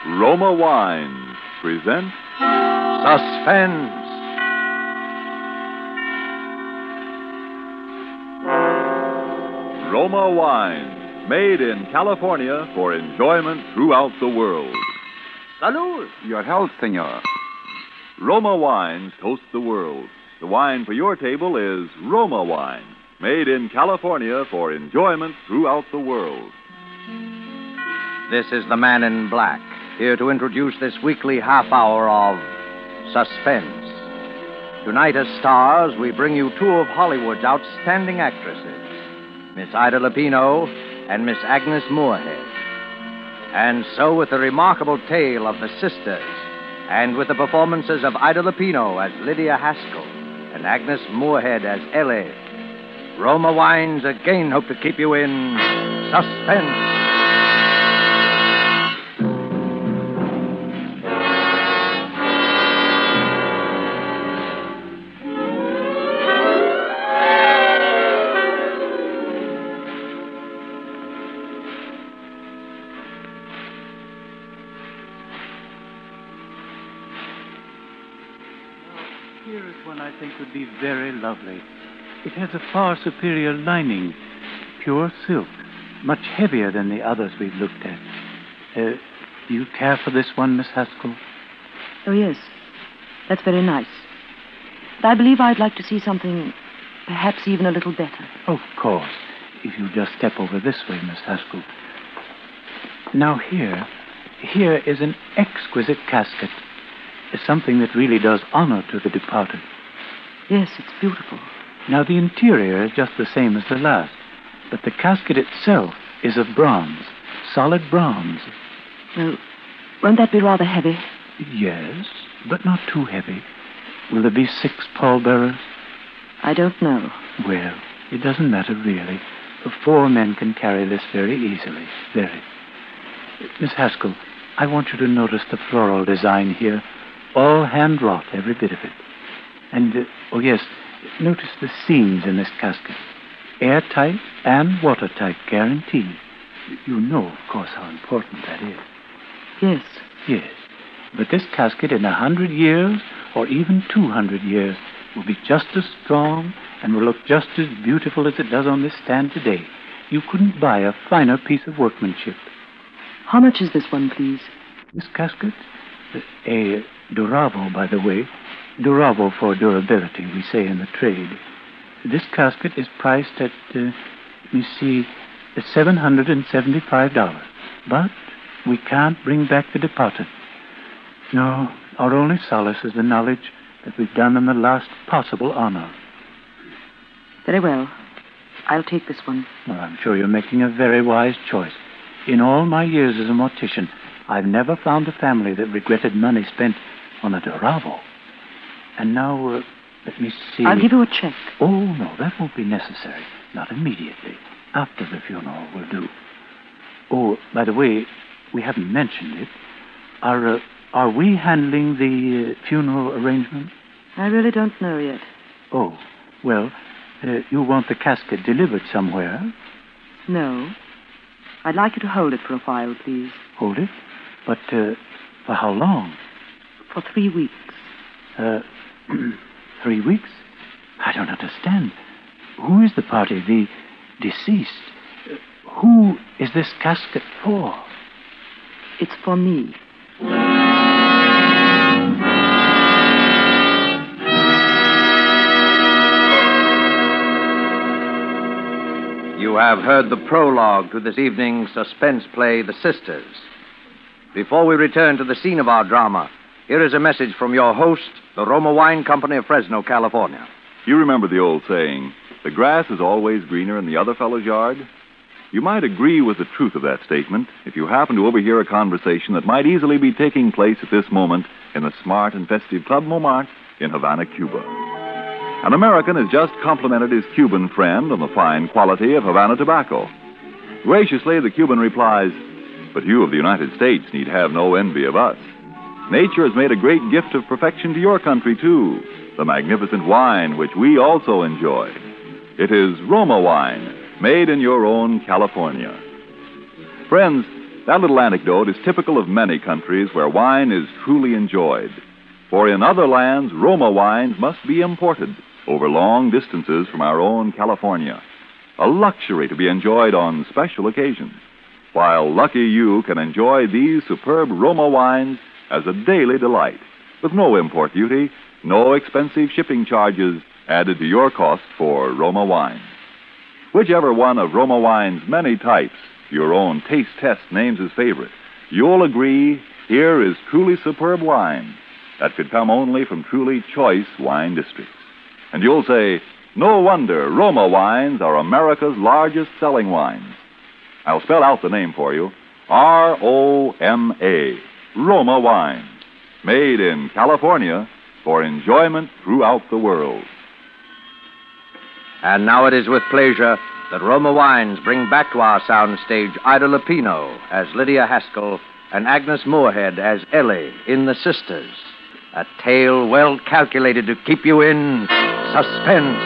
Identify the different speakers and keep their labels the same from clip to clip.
Speaker 1: Roma Wines present
Speaker 2: Suspense.
Speaker 1: Roma Wines, made in California for enjoyment throughout the world.
Speaker 2: Salud.
Speaker 3: Your health, senor.
Speaker 1: Roma Wines toast the world. The wine for your table is Roma Wine, made in California for enjoyment throughout the world.
Speaker 2: This is the Man in Black, here to introduce this weekly half hour of Suspense. Tonight, as stars, we bring you two of Hollywood's outstanding actresses, Miss Ida Lupino and Miss Agnes Moorehead. And so, with the remarkable tale of the sisters, and with the performances of Ida Lupino as Lydia Haskell and Agnes Moorehead as Ellie, Roma Wines again hope to keep you in suspense.
Speaker 4: Here is one I think would be very lovely. It has a far superior lining, pure silk, much heavier than the others we've looked at. Do you care for this one, Miss Haskell?
Speaker 5: Oh, yes. That's very nice. But I believe I'd like to see something perhaps even a little better.
Speaker 4: Of course. If you just step over this way, Miss Haskell. Now here is an exquisite casket. Something that really does honor to the departed.
Speaker 5: Yes, it's beautiful.
Speaker 4: Now, the interior is just the same as the last, but the casket itself is of bronze, solid bronze.
Speaker 5: Well, won't that be rather heavy?
Speaker 4: Yes, but not too heavy. Will there be 6 pallbearers?
Speaker 5: I don't know.
Speaker 4: Well, it doesn't matter, really. 4 men can carry this very easily. Very. Miss Haskell, I want you to notice the floral design here. All hand-wrought, every bit of it. And, oh yes, notice the seams in this casket. Airtight and watertight, guaranteed. You know, of course, how important that is.
Speaker 5: Yes.
Speaker 4: Yes. But this casket in 100 years, or even 200 years, will be just as strong and will look just as beautiful as it does on this stand today. You couldn't buy a finer piece of workmanship.
Speaker 5: How much is this one, please?
Speaker 4: This casket? A Duravo, by the way. Duravo for durability, we say in the trade. This casket is priced at, let me see, $775. But we can't bring back the departed. No, our only solace is the knowledge that we've done them the last possible honor.
Speaker 5: Very well. I'll take this one.
Speaker 4: Well, I'm sure you're making a very wise choice. In all my years as a mortician, I've never found a family that regretted money spent on a Duravo. And now, let me see.
Speaker 5: I'll give you a check.
Speaker 4: Oh, no, that won't be necessary. Not immediately. After the funeral will do. Oh, by the way, we haven't mentioned it. Are we handling the funeral arrangement?
Speaker 5: I really don't know yet.
Speaker 4: Oh, well, you want the casket delivered somewhere?
Speaker 5: No. I'd like you to hold it for a while, please.
Speaker 4: Hold it? But, for how long?
Speaker 5: For 3 weeks.
Speaker 4: 3 weeks? I don't understand. Who is the party, the deceased? Who is this casket for?
Speaker 5: It's for me.
Speaker 2: You have heard the prologue to this evening's suspense play, The Sisters. Before we return to the scene of our drama, here is a message from your host, the Roma Wine Company of Fresno, California.
Speaker 1: You remember the old saying, the grass is always greener in the other fellow's yard? You might agree with the truth of that statement if you happen to overhear a conversation that might easily be taking place at this moment in the smart and festive Club Montmartre in Havana, Cuba. An American has just complimented his Cuban friend on the fine quality of Havana tobacco. Graciously, the Cuban replies, "But you of the United States need have no envy of us. Nature has made a great gift of perfection to your country, too, the magnificent wine which we also enjoy. It is Roma wine, made in your own California." Friends, That little anecdote is typical of many countries where wine is truly enjoyed. For in other lands, Roma wines must be imported over long distances from our own California. A luxury to be enjoyed on special occasions. While lucky you can enjoy these superb Roma wines as a daily delight, with no import duty, no expensive shipping charges added to your cost for Roma wines. Whichever one of Roma wine's many types your own taste test names as favorite, you'll agree here is truly superb wine that could come only from truly choice wine districts. And you'll say, no wonder Roma wines are America's largest selling wines. I'll spell out the name for you. R-O-M-A, Roma wines. Made in California for enjoyment throughout the world.
Speaker 2: And now it is with pleasure that Roma Wines bring back to our soundstage Ida Lupino as Lydia Haskell and Agnes Moorehead as Ellie in The Sisters. A tale well calculated to keep you in suspense.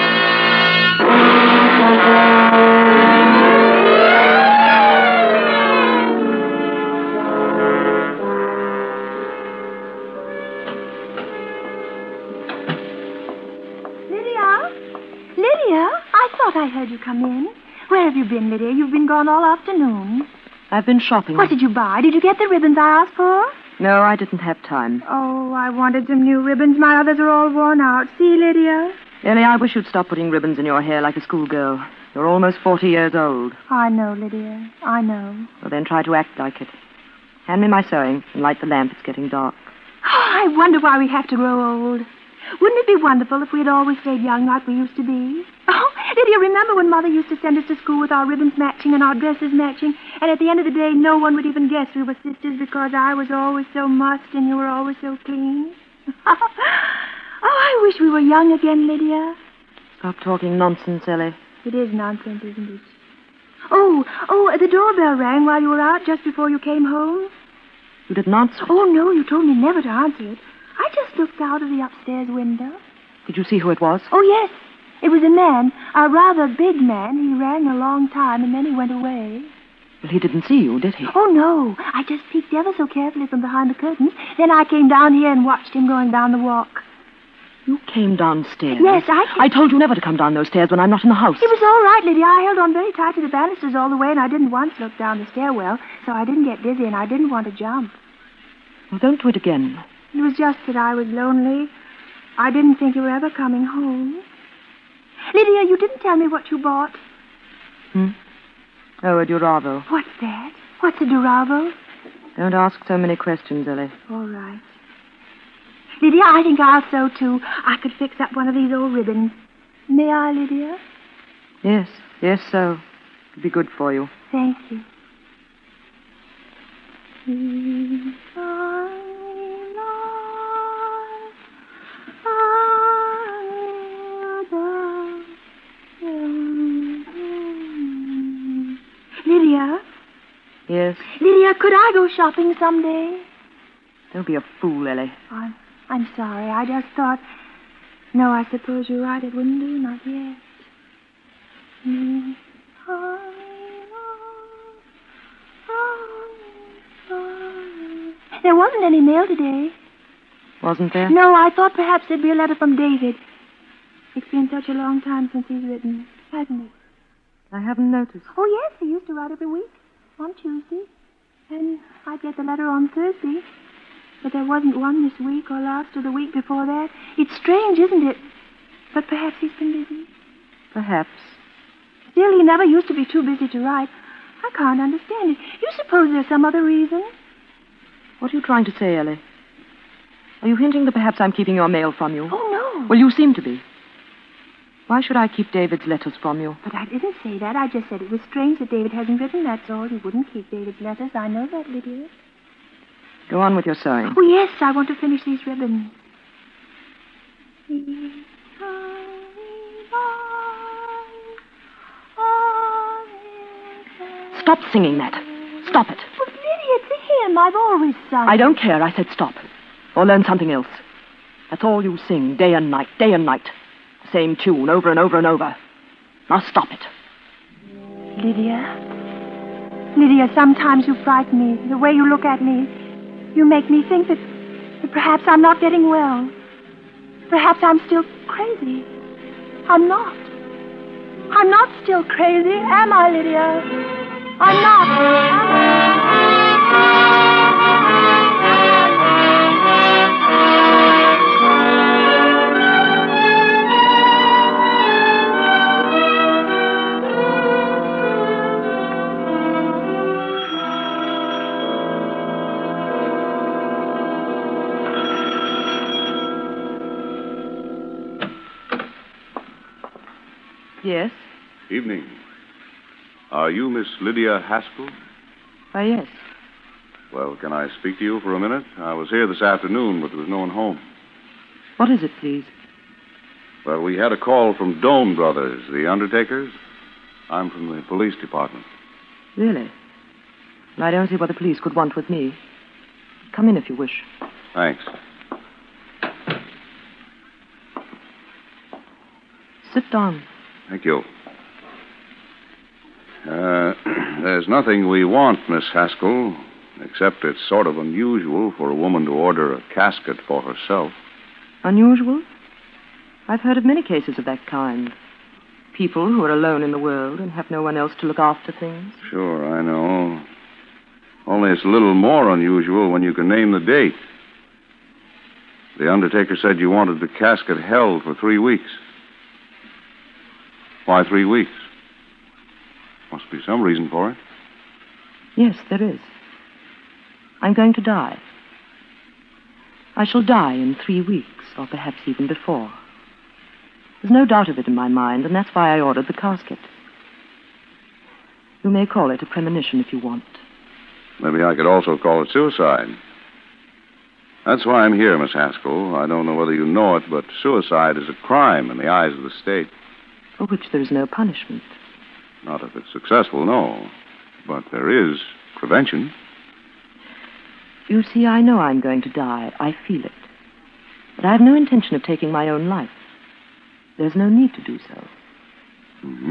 Speaker 3: I heard you come in. Where have you been, Lydia? You've been gone all afternoon.
Speaker 5: I've been shopping.
Speaker 3: What did you buy? Did you get the ribbons I asked for?
Speaker 5: No, I didn't have time.
Speaker 3: Oh, I wanted some new ribbons. My others are all worn out. See, Lydia?
Speaker 5: Ellie, I wish you'd stop putting ribbons in your hair like a schoolgirl. You're almost 40 years old.
Speaker 3: I know, Lydia. I know.
Speaker 5: Well, then try to act like it. Hand me my sewing and light the lamp. It's getting dark.
Speaker 3: Oh, I wonder why we have to grow old. Wouldn't it be wonderful if we had always stayed young like we used to be? Oh, Lydia, remember when Mother used to send us to school with our ribbons matching and our dresses matching, and at the end of the day, no one would even guess we were sisters because I was always so mussed and you were always so clean? Oh, I wish we were young again, Lydia.
Speaker 5: Stop talking nonsense, Ellie.
Speaker 3: It is nonsense, isn't it? Oh, the doorbell rang while you were out just before you came home.
Speaker 5: You didn't answer it?
Speaker 3: Oh, no, you told me never to answer it. I just looked out of the upstairs window.
Speaker 5: Did you see who it was?
Speaker 3: Oh, yes. It was a man, a rather big man. He rang a long time, and then he went away.
Speaker 5: Well, he didn't see you, did he?
Speaker 3: Oh, no. I just peeked ever so carefully from behind the curtains. Then I came down here and watched him going down the walk.
Speaker 5: You came downstairs?
Speaker 3: Yes,
Speaker 5: I told you never to come down those stairs when I'm not in the house.
Speaker 3: It was all right, Lydia. I held on very tight to the banisters all the way, and I didn't once look down the stairwell, so I didn't get dizzy, and I didn't want to jump.
Speaker 5: Well, don't do it again.
Speaker 3: It was just that I was lonely. I didn't think you were ever coming home. Lydia, you didn't tell me what you bought.
Speaker 5: Oh, a Duravo.
Speaker 3: What's that? What's a Duravo?
Speaker 5: Don't ask so many questions, Ellie.
Speaker 3: All right. Lydia, I think I'll sew, too. I could fix up one of these old ribbons. May I, Lydia?
Speaker 5: Yes, so. It'd be good for you.
Speaker 3: Thank you. Lydia?
Speaker 5: Yes?
Speaker 3: Lydia, could I go shopping someday?
Speaker 5: Don't be a fool, Ellie.
Speaker 3: I'm sorry. I just thought... No, I suppose you're right. It wouldn't do. Not yet. There wasn't any mail today.
Speaker 5: Wasn't there?
Speaker 3: No, I thought perhaps there'd be a letter from David. It's been such a long time since he's written, hasn't it?
Speaker 5: I haven't noticed.
Speaker 3: Oh, yes, he used to write every week on Tuesday. And I'd get the letter on Thursday. But there wasn't one this week or last or the week before that. It's strange, isn't it? But perhaps he's been busy.
Speaker 5: Perhaps.
Speaker 3: Still, he never used to be too busy to write. I can't understand it. You suppose there's some other reason?
Speaker 5: What are you trying to say, Ellie? Are you hinting that perhaps I'm keeping your mail from you?
Speaker 3: Oh, no.
Speaker 5: Well, you seem to be. Why should I keep David's letters from you?
Speaker 3: But I didn't say that. I just said it was strange that David hasn't written, that's all. He wouldn't keep David's letters. I know that, Lydia.
Speaker 5: Go on with your sewing.
Speaker 3: Oh, yes, I want to finish these ribbons.
Speaker 5: Stop singing that. Stop it.
Speaker 3: But, Lydia, it's a hymn. I've always sung.
Speaker 5: I don't care. I said stop. Or learn something else. That's all you sing, day and night, day and night. The same tune, over and over and over. Now stop it.
Speaker 3: Lydia, Lydia, sometimes you frighten me. The way you look at me, you make me think that perhaps I'm not getting well. Perhaps I'm still crazy. I'm not. I'm not still crazy, am I, Lydia? I'm not, am I?
Speaker 5: Yes?
Speaker 6: Evening. Are you Miss Lydia Haskell?
Speaker 5: Why, yes.
Speaker 6: Well, can I speak to you for a minute? I was here this afternoon, but there was no one home.
Speaker 5: What is it, please?
Speaker 6: Well, we had a call from Doan Brothers, the undertakers. I'm from the police department.
Speaker 5: Really? Well, I don't see what the police could want with me. Come in if you wish.
Speaker 6: Thanks.
Speaker 5: Sit down.
Speaker 6: Thank you. There's nothing we want, Miss Haskell, except it's sort of unusual for a woman to order a casket for herself.
Speaker 5: Unusual? I've heard of many cases of that kind. People who are alone in the world and have no one else to look after things.
Speaker 6: Sure, I know. Only it's a little more unusual when you can name the date. The undertaker said you wanted the casket held for 3 weeks. Why 3 weeks? Must be some reason for it.
Speaker 5: Yes, there is. I'm going to die. I shall die in 3 weeks, or perhaps even before. There's no doubt of it in my mind, and that's why I ordered the casket. You may call it a premonition if you want.
Speaker 6: Maybe I could also call it suicide. That's why I'm here, Miss Haskell. I don't know whether you know it, but suicide is a crime in the eyes of the state.
Speaker 5: For which there is no punishment.
Speaker 6: Not if it's successful, no. But there is prevention.
Speaker 5: You see, I know I'm going to die. I feel it. But I have no intention of taking my own life. There's no need to do so.
Speaker 6: Mm-hmm.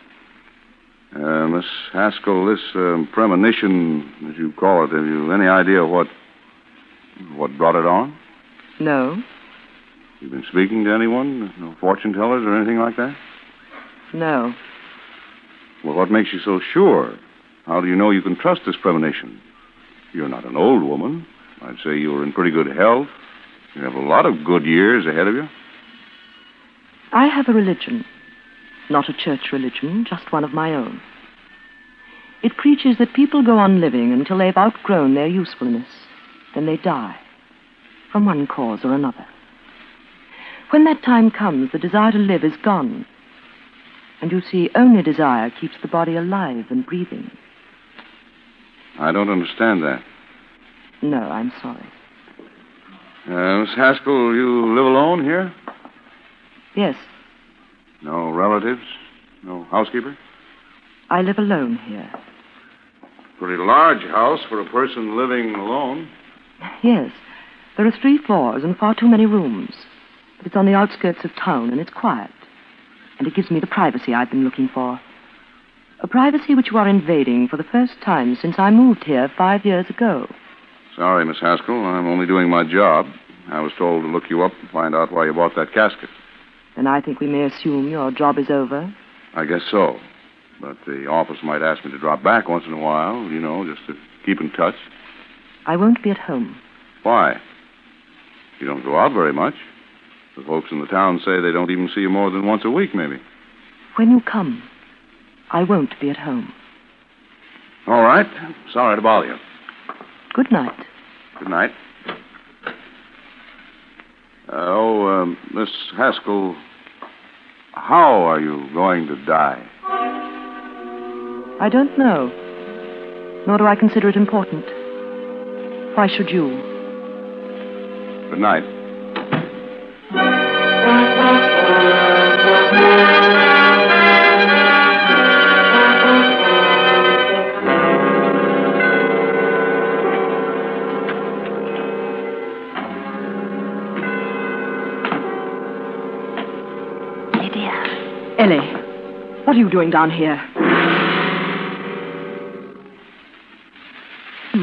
Speaker 6: Miss Haskell, this premonition, as you call it, have you any idea what brought it on?
Speaker 5: No.
Speaker 6: You've been speaking to anyone? No fortune tellers or anything like that?
Speaker 5: No.
Speaker 6: Well, what makes you so sure? How do you know you can trust this premonition? You're not an old woman. I'd say you're in pretty good health. You have a lot of good years ahead of you.
Speaker 5: I have a religion. Not a church religion, just one of my own. It preaches that people go on living until they've outgrown their usefulness. Then they die. From one cause or another. When that time comes, the desire to live is gone. And you see, only desire keeps the body alive and breathing.
Speaker 6: I don't understand that.
Speaker 5: No, I'm sorry.
Speaker 6: Miss Haskell, you live alone here?
Speaker 5: Yes,
Speaker 6: No relatives? No housekeeper?
Speaker 5: I live alone here.
Speaker 6: Pretty large house for a person living alone.
Speaker 5: Yes, there are 3 floors and far too many rooms. But it's on the outskirts of town and it's quiet. And it gives me the privacy I've been looking for. A privacy which you are invading for the first time since I moved here 5 years ago.
Speaker 6: Sorry, Miss Haskell. I'm only doing my job. I was told to look you up and find out why you bought that casket.
Speaker 5: Then I think we may assume your job is over.
Speaker 6: I guess so. But the office might ask me to drop back once in a while, just to keep in touch.
Speaker 5: I won't be at home.
Speaker 6: Why? You don't go out very much. The folks in the town say they don't even see you more than once a week, maybe.
Speaker 5: When you come, I won't be at home.
Speaker 6: All right. Sorry to bother you.
Speaker 5: Good night.
Speaker 6: Good night. Miss Haskell, how are you going to die?
Speaker 5: I don't know. Nor do I consider it important. Why should you?
Speaker 6: Good night.
Speaker 5: Ellie, what are you doing down here?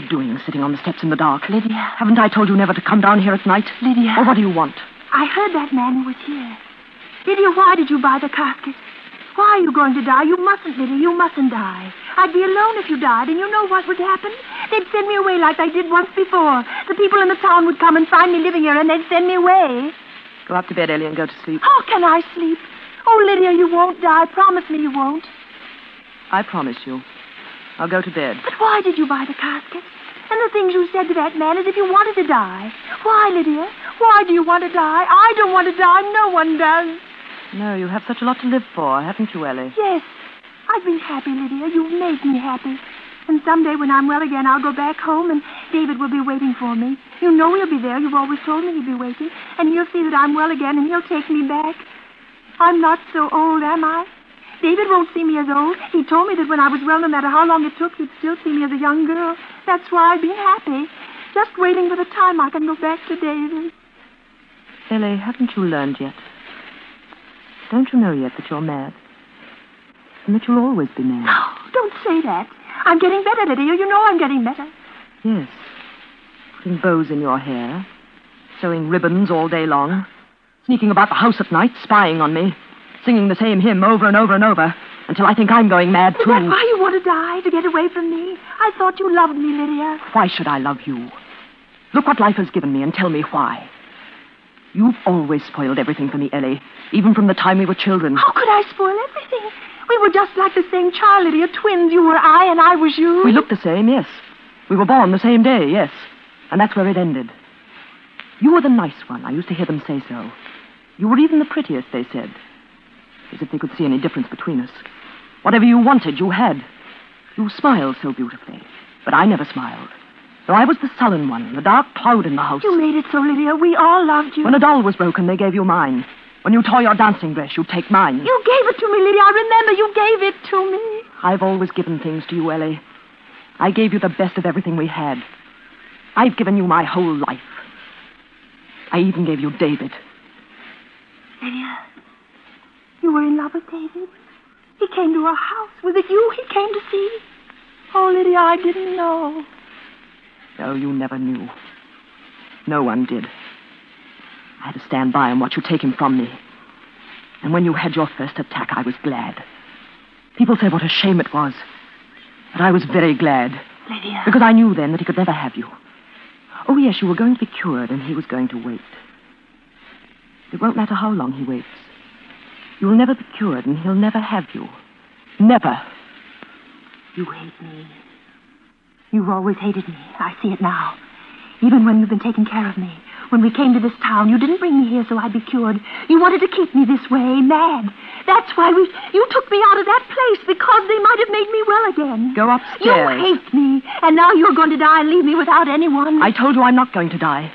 Speaker 5: you doing, sitting on the steps in the dark?
Speaker 3: Lydia.
Speaker 5: Haven't I told you never to come down here at night?
Speaker 3: Lydia.
Speaker 5: Or what do you want?
Speaker 3: I heard that man who was here. Lydia, why did you buy the casket? Why are you going to die? You mustn't, Lydia. You mustn't die. I'd be alone if you died, and you know what would happen? They'd send me away like they did once before. The people in the town would come and find me living here, and they'd send me away.
Speaker 5: Go up to bed, Ellie, and go to sleep.
Speaker 3: How can I sleep? Oh, Lydia, you won't die. Promise me you won't.
Speaker 5: I promise you. I'll go to bed.
Speaker 3: But why did you buy the casket? And the things you said to that man as if you wanted to die. Why, Lydia? Why do you want to die? I don't want to die. No one does.
Speaker 5: No, you have such a lot to live for, haven't you, Ellie?
Speaker 3: Yes. I've been happy, Lydia. You've made me happy. And someday when I'm well again, I'll go back home and David will be waiting for me. You know he'll be there. You've always told me he'd be waiting. And he'll see that I'm well again and he'll take me back. I'm not so old, am I? David won't see me as old. He told me that when I was well, no matter how long it took, he'd still see me as a young girl. That's why I've been happy. Just waiting for the time I can go back to David.
Speaker 5: Ellie, haven't you learned yet? Don't you know yet that you're mad? And that you'll always be mad?
Speaker 3: No, don't say that. I'm getting better, Lydia. You know I'm getting better.
Speaker 5: Yes. Putting bows in your hair. Sewing ribbons all day long. Sneaking about the house at night, spying on me. Singing the same hymn over and over and over. Until I think I'm going mad, too.
Speaker 3: Is that why you want to die? To get away from me? I thought you loved me, Lydia.
Speaker 5: Why should I love you? Look what life has given me and tell me why. You've always spoiled everything for me, Ellie. Even from the time we were children.
Speaker 3: How could I spoil everything? We were just like the same child, Lydia. Twins. You were I and I was you.
Speaker 5: We looked the same, yes. We were born the same day, yes. And that's where it ended. You were the nice one. I used to hear them say so. You were even the prettiest, they said. As if they could see any difference between us. Whatever you wanted, you had. You smiled so beautifully. But I never smiled. So I was the sullen one, the dark cloud in the house.
Speaker 3: You made it so, Lydia. We all loved you.
Speaker 5: When a doll was broken, they gave you mine. When you tore your dancing dress, you'd take mine.
Speaker 3: You gave it to me, Lydia. I remember you gave it to me.
Speaker 5: I've always given things to you, Ellie. I gave you the best of everything we had. I've given you my whole life. I even gave you David.
Speaker 3: Lydia, you were in love with David? He came to our house. Was it you he came to see? Oh, Lydia, I didn't know.
Speaker 5: No, you never knew. No one did. I had to stand by and watch you take him from me. And when you had your first attack, I was glad. People said what a shame it was. But I was very glad.
Speaker 3: Lydia.
Speaker 5: Because I knew then that he could never have you. Oh, yes, you were going to be cured, and he was going to wait. It won't matter how long he waits. You'll never be cured, and he'll never have you. Never.
Speaker 3: You hate me. You've always hated me. I see it now. Even when you've been taking care of me. When we came to this town, you didn't bring me here so I'd be cured. You wanted to keep me this way, mad. That's why you took me out of that place, because they might have made me well again.
Speaker 5: Go upstairs.
Speaker 3: You hate me, and now you're going to die and leave me without anyone.
Speaker 5: I told you I'm not going to die.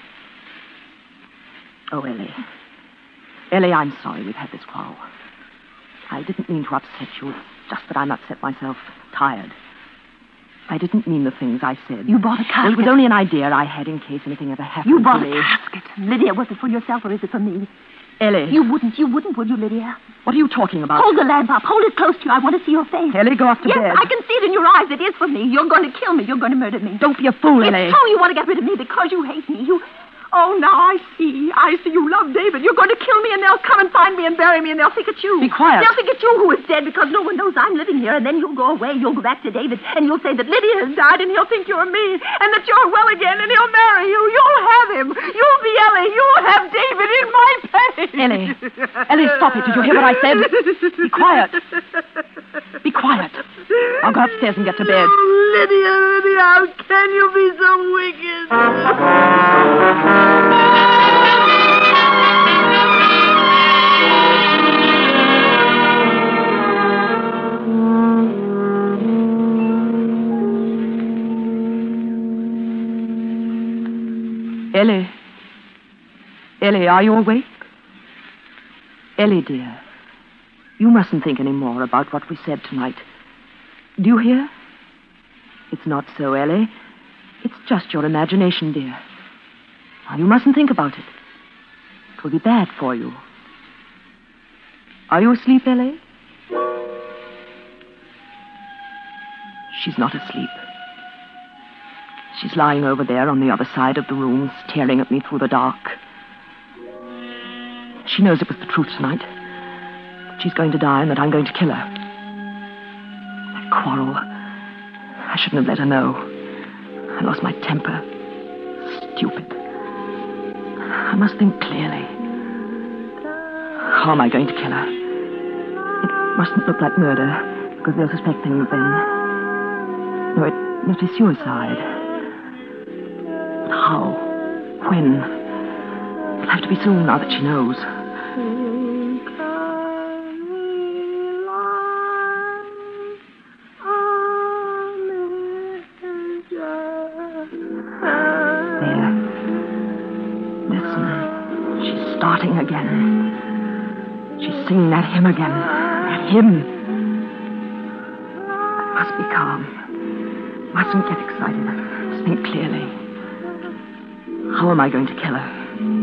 Speaker 5: Oh, Ellie. Ellie, I'm sorry we've had this quarrel. I didn't mean to upset you. It's just that I'm upset myself. Tired. I didn't mean the things I said.
Speaker 3: You bought a casket.
Speaker 5: It was only an idea I had in case anything ever happened
Speaker 3: You bought
Speaker 5: to me.
Speaker 3: a casket. Lydia, was it for yourself or is it for me?
Speaker 5: Ellie.
Speaker 3: You wouldn't, would you, Lydia?
Speaker 5: What are you talking about?
Speaker 3: Hold the lamp up. Hold it close to you. I want to see your face.
Speaker 5: Ellie, go off to bed.
Speaker 3: Yes, I can see it in your eyes. It is for me. You're going to kill me. You're going to murder me.
Speaker 5: Don't be a fool, Ellie.
Speaker 3: It's true you want to get rid of me because you hate me. Oh, now I see. You love David. You're going to kill me, and they'll come and find me and bury me, and they'll think it's you.
Speaker 5: Be quiet.
Speaker 3: They'll think it's you who is dead because no one knows I'm living here, and then you'll go away. You'll go back to David, and you'll say that Lydia has died, and he'll think you're me, and that you're well again, and he'll marry you. You'll have him. You'll be Ellie. You'll have David in my place.
Speaker 5: Ellie, stop it. Did you hear what I said? Be quiet. Be quiet. I'll go upstairs and get to bed.
Speaker 3: Oh, Lydia, how can you be so wicked?
Speaker 5: Ellie. Ellie, are you awake? Ellie, dear, you mustn't think any more about what we said tonight. Do you hear? It's not so, Ellie. It's just your imagination, dear. Now, you mustn't think about it. It will be bad for you. Are you asleep, Ellie? She's not asleep. She's lying over there on the other side of the room, staring at me through the dark. She knows it was the truth tonight. That she's going to die and that I'm going to kill her. That quarrel. I shouldn't have let her know. I lost my temper. Stupid. I must think clearly. How am I going to kill her? It mustn't look like murder, because they'll suspect things then. No, it must be suicide. But how? When? It'll have to be soon, now that she knows. There. Listen. She's starting again. She's singing that hymn again. That hymn. I must be calm. Mustn't get excited. Must think clearly. How am I going to kill her?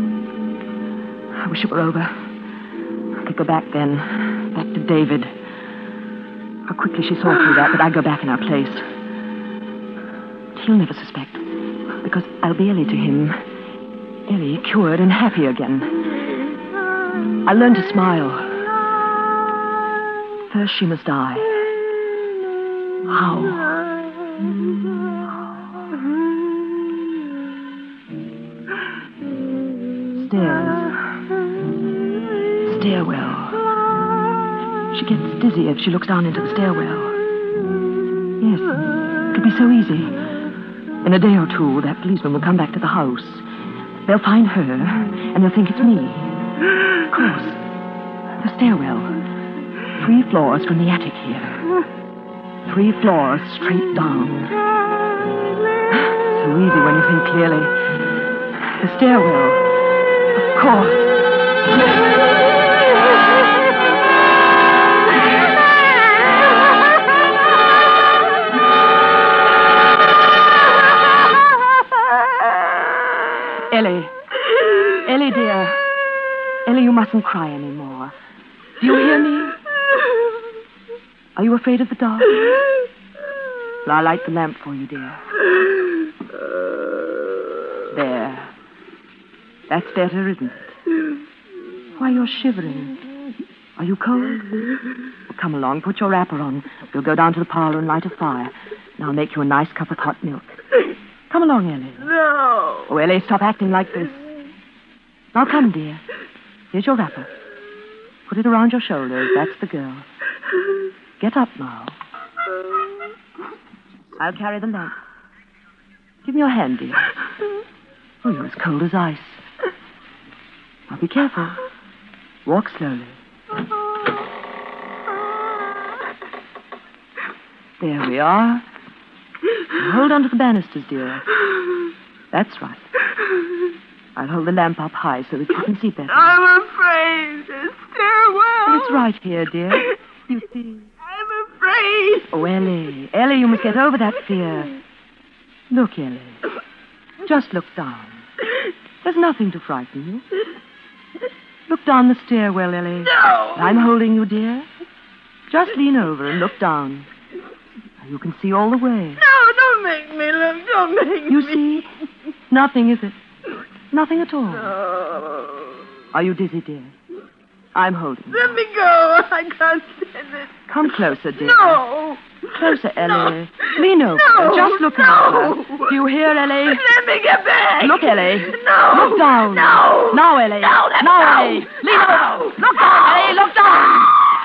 Speaker 5: I wish it were over. I could go back then. Back to David. How quickly she saw through that, but I'd go back in her place. But he'll never suspect. Because I'll be Ellie to him. Ellie, cured and happy again. I'll learn to smile. First she must die. How? Stairs. Stairwell. She gets dizzy if she looks down into the stairwell. Yes, it'll be so easy. In a day or two, that policeman will come back to the house. They'll find her, and they'll think it's me. Of course. The stairwell. 3 floors from the attic here. 3 floors straight down. So easy when you think clearly. The stairwell. Of course. Ellie. Ellie, dear. Ellie, you mustn't cry anymore. Do you hear me? Are you afraid of the dark? Well, I'll light the lamp for you, dear. There. That's better, isn't it? Why, you're shivering. Are you cold? Well, come along, put your wrapper on. We'll go down to the parlor and light a fire. And I'll make you a nice cup of hot milk. Come along, Ellie.
Speaker 7: No.
Speaker 5: Oh, Ellie, stop acting like this. Now come, dear. Here's your wrapper. Put it around your shoulders. That's the girl. Get up now. I'll carry the lamp. Give me your hand, dear. Oh, you're as cold as ice. Now be careful. Walk slowly. There we are. Now hold on to the banisters, dear. That's right. I'll hold the lamp up high so that you can see better.
Speaker 7: I'm afraid. The stairwell.
Speaker 5: It's right here, dear. You see.
Speaker 7: I'm afraid.
Speaker 5: Oh, Ellie. Ellie, you must get over that fear. Look, Ellie. Just look down. There's nothing to frighten you. Look down the stairwell, Ellie.
Speaker 7: No.
Speaker 5: I'm holding you, dear. Just lean over and look down. You can see all the way.
Speaker 7: No, don't make me look. Don't make me.
Speaker 5: You see? Nothing, is it? Nothing at all.
Speaker 7: No.
Speaker 5: Are you dizzy, dear? I'm holding you.
Speaker 7: Let me go. I can't stand it.
Speaker 5: Come closer, dear.
Speaker 7: No.
Speaker 5: Closer, Ellie.
Speaker 7: No.
Speaker 5: Lean over.
Speaker 7: No.
Speaker 5: Just look
Speaker 7: No.
Speaker 5: at her. Do you hear, Ellie?
Speaker 7: Let me get back.
Speaker 5: Look, Ellie.
Speaker 7: No.
Speaker 5: Look down.
Speaker 7: No.
Speaker 5: Now, Ellie.
Speaker 7: No, let me
Speaker 5: now,
Speaker 7: go.
Speaker 5: Ellie. Lean
Speaker 7: No.
Speaker 5: over. Look down, Ellie. Look down.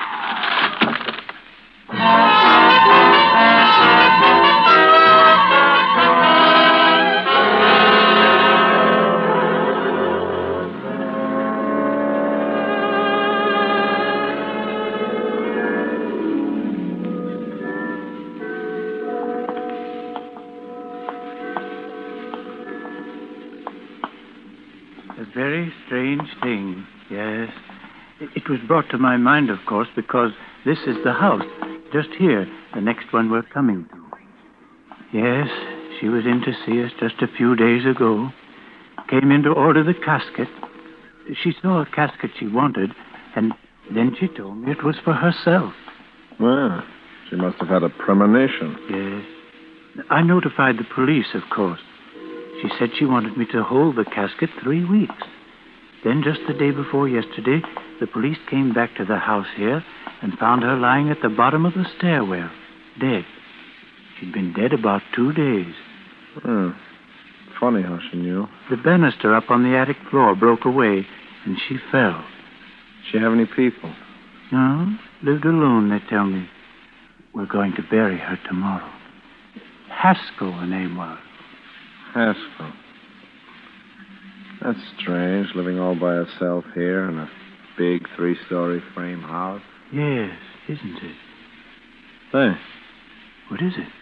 Speaker 4: A very strange thing, yes. It was brought to my mind, of course, because this is the house, just here, the next one we're coming to. Yes, she was in to see us just a few days ago. Came in to order the casket. She saw a casket she wanted, and then she told me it was for herself.
Speaker 8: Well, she must have had a premonition.
Speaker 4: Yes. I notified the police, of course. She said she wanted me to hold the casket 3 weeks. Then, just the day before yesterday, the police came back to the house here and found her lying at the bottom of the stairwell, dead. She'd been dead about 2 days.
Speaker 8: Funny how she knew.
Speaker 4: The banister up on the attic floor broke away, and she fell.
Speaker 8: She have any people?
Speaker 4: No, lived alone, they tell me. We're going to bury her tomorrow. Haskell, her name was.
Speaker 8: Haskell. That's strange, living all by herself here in a big 3-story frame house.
Speaker 4: Yes, isn't it?
Speaker 8: Hey.
Speaker 4: What is it?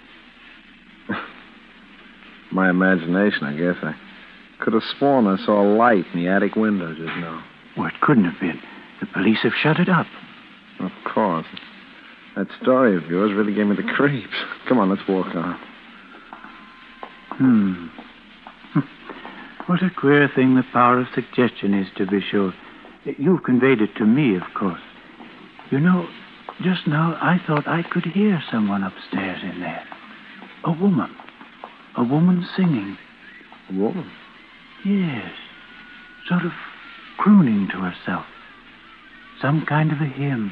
Speaker 8: My imagination, I guess. I could have sworn I saw a light in the attic window just now.
Speaker 4: Well, it couldn't have been. The police have shut it up.
Speaker 8: Of course. That story of yours really gave me the creeps. Come on, let's walk on.
Speaker 4: What a queer thing the power of suggestion is, to be sure. You've conveyed it to me, of course. You know, just now I thought I could hear someone upstairs in there. A woman. A woman singing.
Speaker 8: A woman?
Speaker 4: Yes. Sort of crooning to herself. Some kind of a hymn.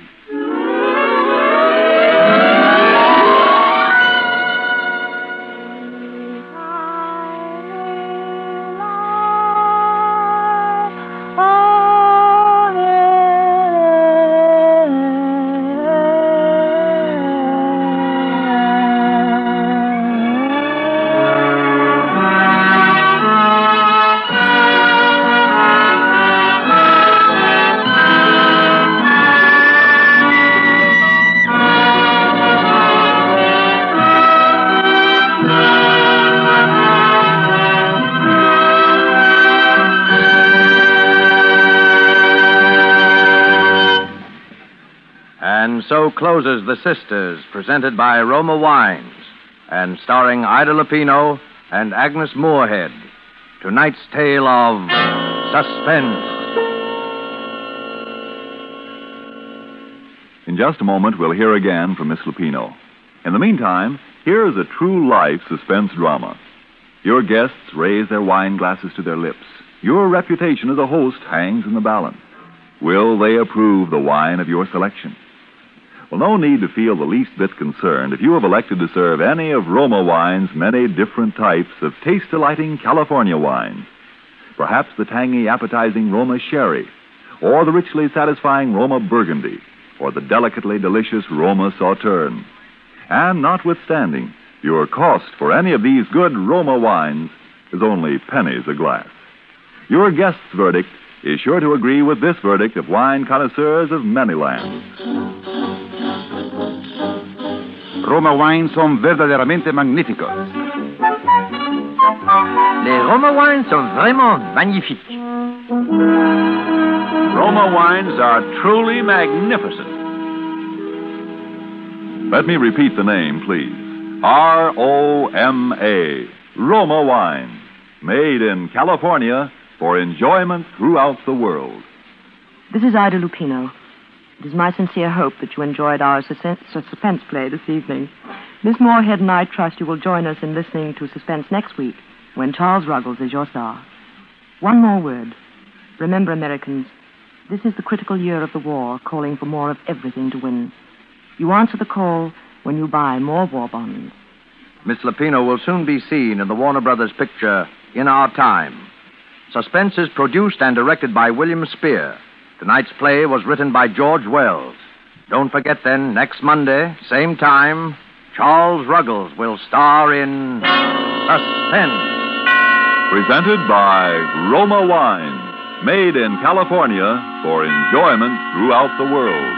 Speaker 2: And so closes The Sisters, presented by Roma Wines, and starring Ida Lupino and Agnes Moorehead. Tonight's tale of suspense.
Speaker 1: In just a moment, we'll hear again from Miss Lupino. In the meantime, here is a true-life suspense drama. Your guests raise their wine glasses to their lips. Your reputation as a host hangs in the balance. Will they approve the wine of your selection? Well, no need to feel the least bit concerned if you have elected to serve any of Roma Wine's many different types of taste-delighting California wines. Perhaps the tangy, appetizing Roma Sherry, or the richly satisfying Roma Burgundy, or the delicately delicious Roma Sauterne. And notwithstanding, your cost for any of these good Roma wines is only pennies a glass. Your guest's verdict is sure to agree with this verdict of wine connoisseurs of many lands.
Speaker 9: Roma wines son verdaderamente magníficos.
Speaker 2: Les Roma wines sont vraiment magnifiques.
Speaker 6: Roma wines are truly magnificent.
Speaker 1: Let me repeat the name, please. R-O-M-A. Roma Wine. Made in California for enjoyment throughout the world.
Speaker 5: This is Ida Lupino. It is my sincere hope that you enjoyed our suspense play this evening. Miss Moorehead and I trust you will join us in listening to Suspense next week, when Charles Ruggles is your star. One more word. Remember, Americans, this is the critical year of the war, calling for more of everything to win. You answer the call when you buy more war bonds.
Speaker 2: Miss Lupino will soon be seen in the Warner Brothers picture, In Our Time. Suspense is produced and directed by William Spear. Tonight's play was written by George Wells. Don't forget, then, next Monday, same time, Charles Ruggles will star in Suspense.
Speaker 1: Presented by Roma Wine. Made in California for enjoyment throughout the world.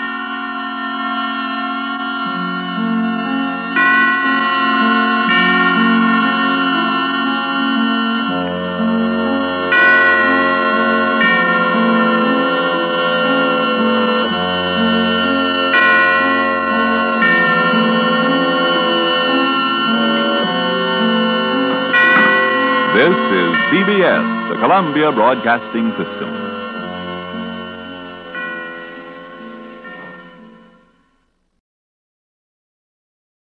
Speaker 1: This is CBS, the Columbia Broadcasting System.